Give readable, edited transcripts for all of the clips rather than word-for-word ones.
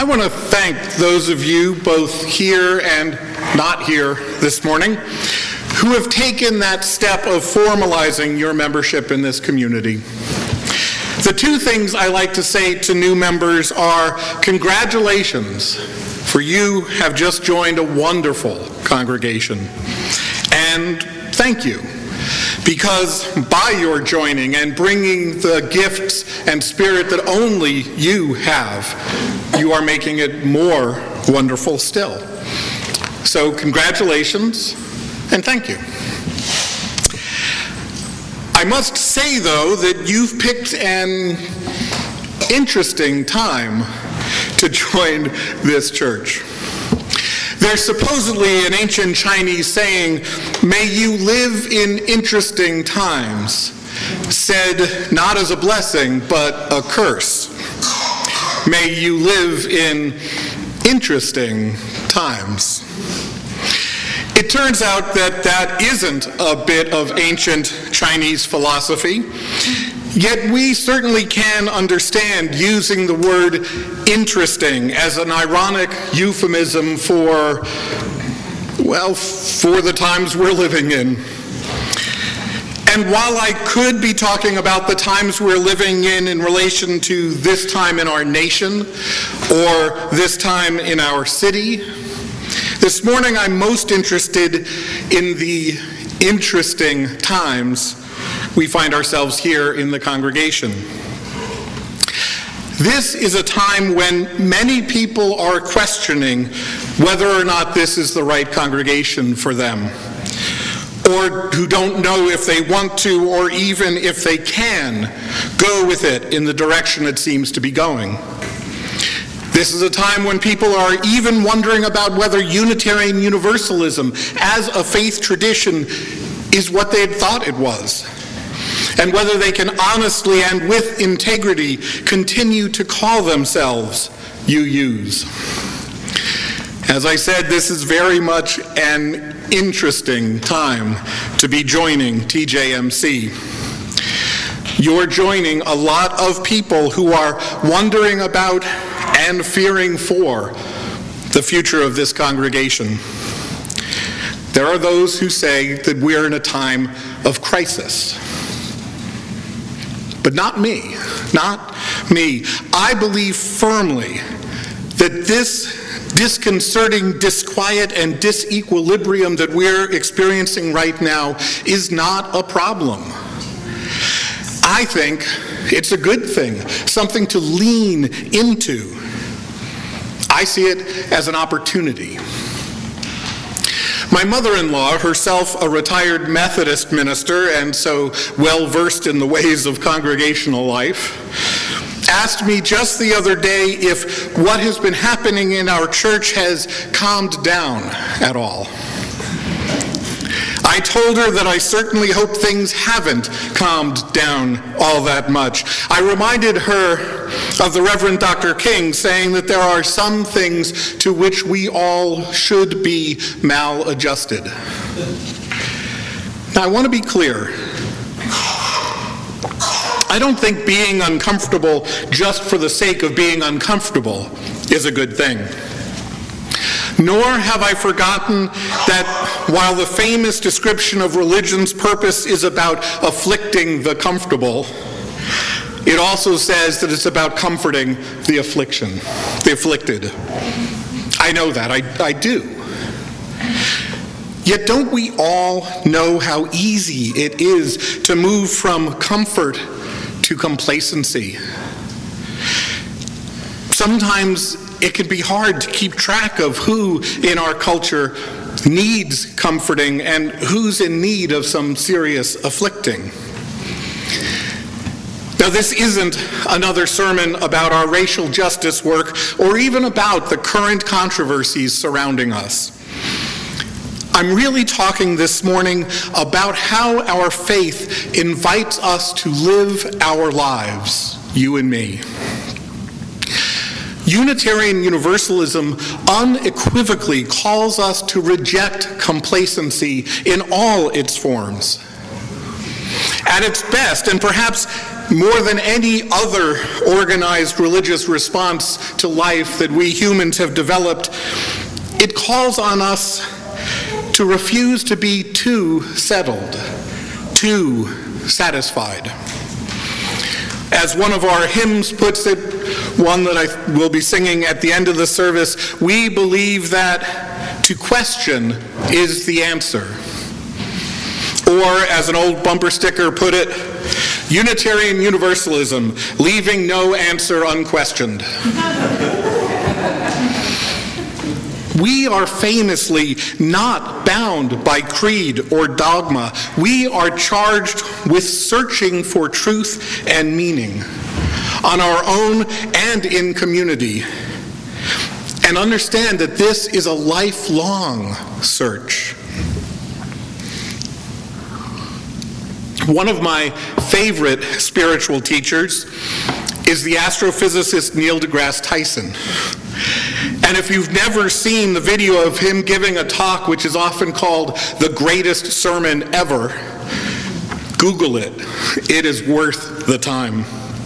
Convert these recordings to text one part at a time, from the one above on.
want to thank those of you, both here and not here this morning, who have taken that step of formalizing your membership in this community. The two things I like to say to new members are congratulations, for you have just joined a wonderful congregation, and thank you, because by your joining and bringing the gifts and spirit that only you have, you are making it more wonderful still. So congratulations and thank you. I must say, though, that you've picked an interesting time to join this church. There's supposedly an ancient Chinese saying, "May you live in interesting times," said not as a blessing, but a curse. May you live in interesting times. It turns out that that isn't a bit of ancient Chinese philosophy, yet we certainly can understand using the word interesting as an ironic euphemism for the times we're living in. And while I could be talking about the times we're living in relation to this time in our nation or this time in our city, this morning I'm most interested in the interesting times we find ourselves here in the congregation. This is a time when many people are questioning whether or not this is the right congregation for them, or who don't know if they want to or even if they can go with it in the direction it seems to be going. This is a time when people are even wondering about whether Unitarian Universalism as a faith tradition is what they had thought it was, and whether they can honestly and with integrity continue to call themselves UUs. As I said, this is very much an interesting time to be joining TJMC. You're joining a lot of people who are wondering about and fearing for the future of this congregation. There are those who say that we're in a time of crisis. But not me, not me. I believe firmly that this disconcerting disquiet and disequilibrium that we're experiencing right now is not a problem. I think it's a good thing, something to lean into. I see it as an opportunity. My mother-in-law, herself a retired Methodist minister and so well-versed in the ways of congregational life, asked me just the other day if what has been happening in our church has calmed down at all. I told her that I certainly hope things haven't calmed down all that much. I reminded her of the Reverend Dr. King saying that there are some things to which we all should be maladjusted. Now, I want to be clear. I don't think being uncomfortable just for the sake of being uncomfortable is a good thing. Nor have I forgotten that while the famous description of religion's purpose is about afflicting the comfortable, it also says that it's about comforting the afflicted. I know that, I do. Yet don't we all know how easy it is to move from comfort to complacency? Sometimes it can be hard to keep track of who in our culture needs comforting and who's in need of some serious afflicting. Now, this isn't another sermon about our racial justice work or even about the current controversies surrounding us. I'm really talking this morning about how our faith invites us to live our lives, you and me. Unitarian Universalism unequivocally calls us to reject complacency in all its forms. At its best, and perhaps more than any other organized religious response to life that we humans have developed, it calls on us to refuse to be too settled, too satisfied. As one of our hymns puts it, one that I will be singing at the end of the service, we believe that to question is the answer. Or, as an old bumper sticker put it, Unitarian Universalism, leaving no answer unquestioned. We are famously not bound by creed or dogma. We are charged with searching for truth and meaning on our own and in community. And understand that this is a lifelong search. One of my favorite spiritual teachers is the astrophysicist Neil deGrasse Tyson. And if you've never seen the video of him giving a talk, which is often called the greatest sermon ever, Google it. It is worth the time.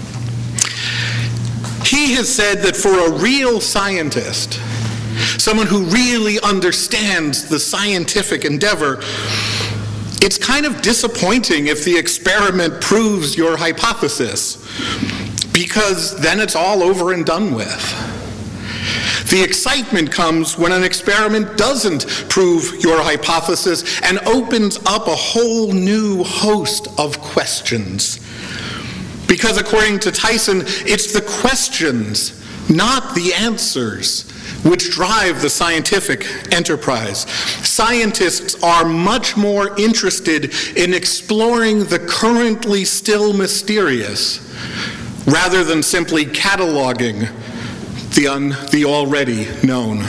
He has said that for a real scientist, someone who really understands the scientific endeavor, it's kind of disappointing if the experiment proves your hypothesis, because then it's all over and done with. The excitement comes when an experiment doesn't prove your hypothesis and opens up a whole new host of questions. Because according to Tyson, it's the questions, not the answers, which drive the scientific enterprise. Scientists are much more interested in exploring the currently still mysterious, rather than simply cataloging the already known.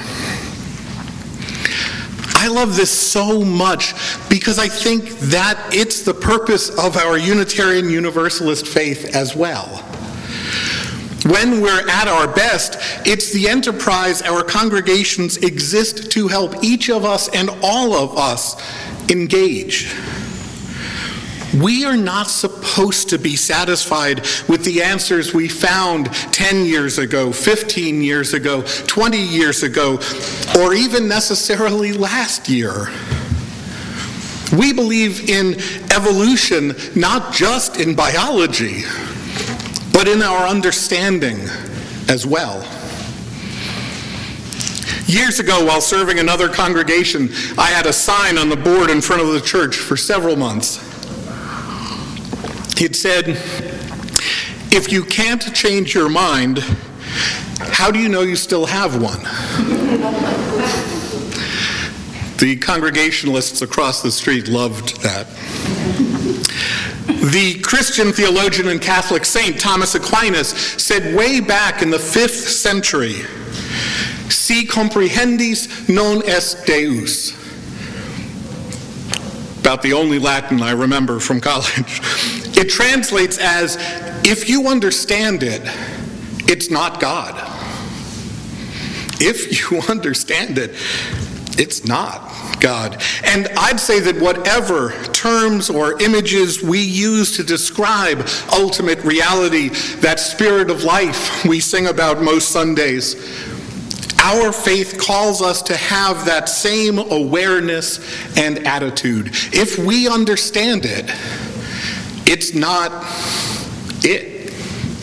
I love this so much because I think that it's the purpose of our Unitarian Universalist faith as well. When we're at our best, it's the enterprise our congregations exist to help each of us and all of us engage. We are not supposed to be satisfied with the answers we found 10 years ago, 15 years ago, 20 years ago, or even necessarily last year. We believe in evolution not just in biology, but in our understanding as well. Years ago, while serving another congregation, I had a sign on the board in front of the church for several months. It said, "If you can't change your mind, how do you know you still have one?" The Congregationalists across the street loved that. The Christian theologian and Catholic saint Thomas Aquinas said way back in the 5th century, "Si comprehendis, non est Deus." About the only Latin I remember from college. It translates as, if you understand it, it's not God. If you understand it, it's not God. And I'd say that whatever terms or images we use to describe ultimate reality, that spirit of life we sing about most Sundays, our faith calls us to have that same awareness and attitude. If we understand it, it's not it.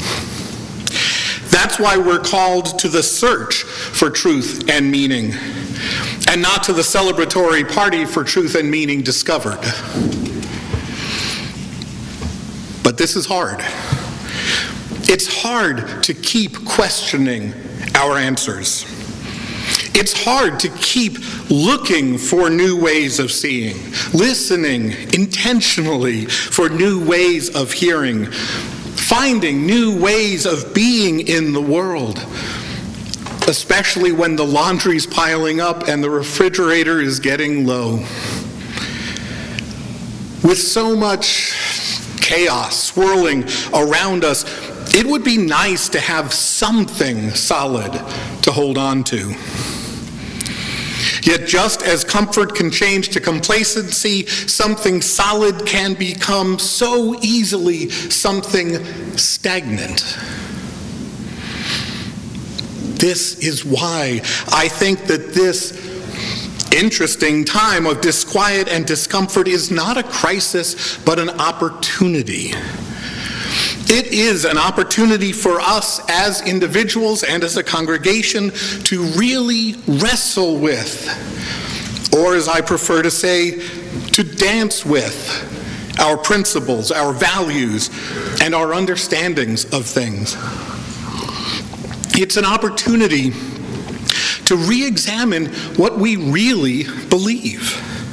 That's why we're called to the search for truth and meaning, and not to the celebratory party for truth and meaning discovered. But this is hard. It's hard to keep questioning our answers. It's hard to keep looking for new ways of seeing, listening intentionally for new ways of hearing, finding new ways of being in the world, especially when the laundry's piling up and the refrigerator is getting low. With so much chaos swirling around us, it would be nice to have something solid to hold on to. Yet just as comfort can change to complacency, something solid can become so easily something stagnant. This is why I think that this interesting time of disquiet and discomfort is not a crisis, but an opportunity. It is an opportunity for us as individuals and as a congregation to really wrestle with, or as I prefer to say, to dance with our principles, our values, and our understandings of things. It's an opportunity to re-examine what we really believe.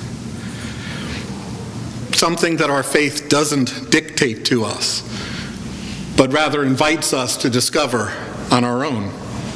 Something that our faith doesn't dictate to us, but rather invites us to discover on our own.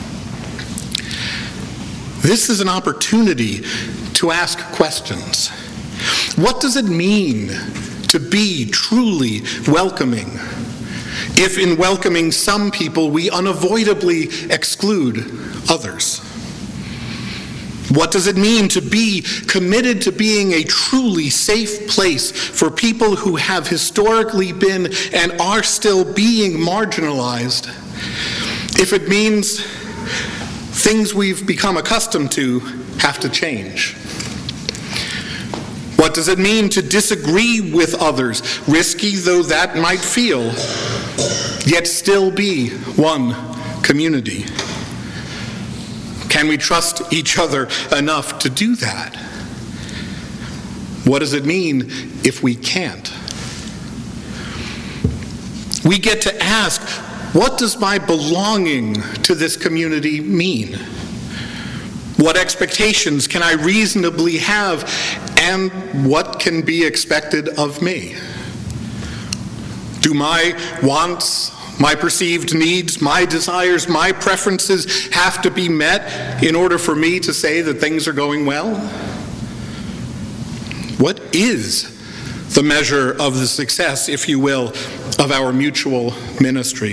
This is an opportunity to ask questions. What does it mean to be truly welcoming, if in welcoming some people we unavoidably exclude others? What does it mean to be committed to being a truly safe place for people who have historically been and are still being marginalized, if it means things we've become accustomed to have to change? What does it mean to disagree with others, risky though that might feel, yet still be one community? Can we trust each other enough to do that? What does it mean if we can't? We get to ask, what does my belonging to this community mean? What expectations can I reasonably have, and what can be expected of me? Do my wants, my perceived needs, my desires, my preferences have to be met in order for me to say that things are going well? What is the measure of the success, if you will, of our mutual ministry?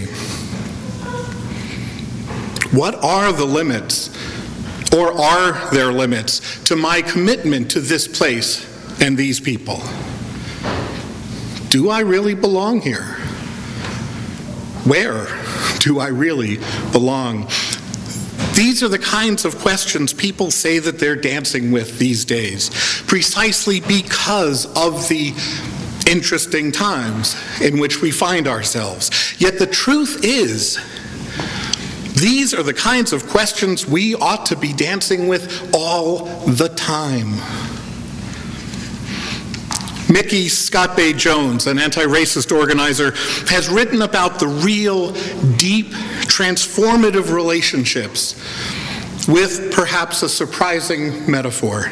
What are the limits, or are there limits, to my commitment to this place and these people? Do I really belong here? Where do I really belong? These are the kinds of questions people say that they're dancing with these days, precisely because of the interesting times in which we find ourselves. Yet the truth is, these are the kinds of questions we ought to be dancing with all the time. Mickey Scott Bay Jones, an anti-racist organizer, has written about the real, deep, transformative relationships with perhaps a surprising metaphor.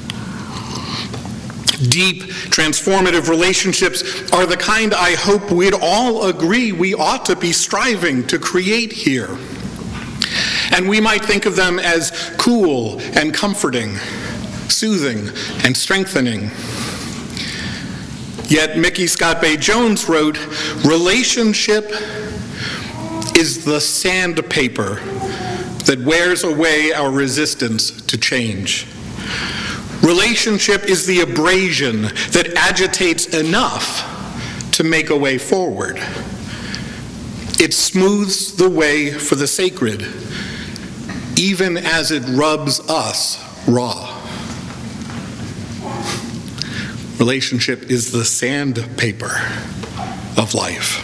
Deep, transformative relationships are the kind I hope we'd all agree we ought to be striving to create here. And we might think of them as cool and comforting, soothing and strengthening. Yet Mickey Scott Bay Jones wrote, "Relationship is the sandpaper that wears away our resistance to change. Relationship is the abrasion that agitates enough to make a way forward. It smooths the way for the sacred, even as it rubs us raw." Relationship is the sandpaper of life.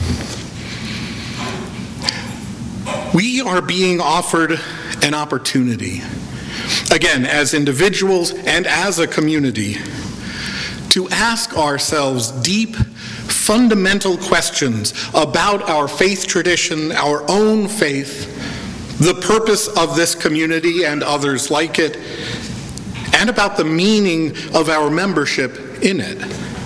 We are being offered an opportunity, again, as individuals and as a community, to ask ourselves deep, fundamental questions about our faith tradition, our own faith, the purpose of this community and others like it, and about the meaning of our membership in it.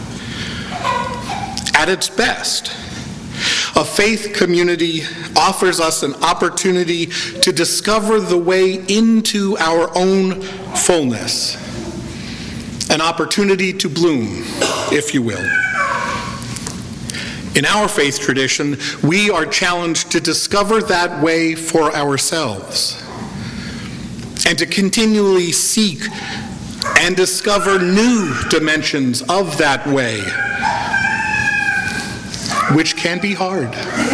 At its best, a faith community offers us an opportunity to discover the way into our own fullness, an opportunity to bloom, if you will. In our faith tradition, we are challenged to discover that way for ourselves. and to continually seek and discover new dimensions of that way, which can be hard.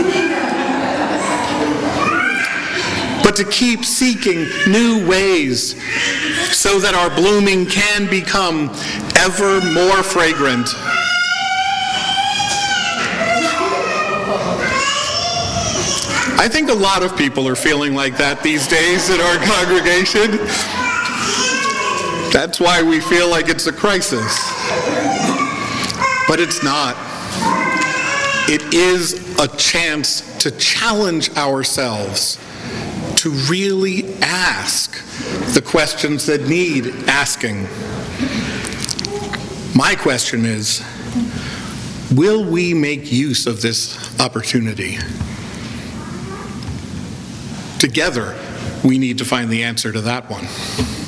But to keep seeking new ways so that our blooming can become ever more fragrant. I think a lot of people are feeling like that these days in our congregation. That's why we feel like it's a crisis. But it's not. It is a chance to challenge ourselves to really ask the questions that need asking. My question is, will we make use of this opportunity? Together, we need to find the answer to that one.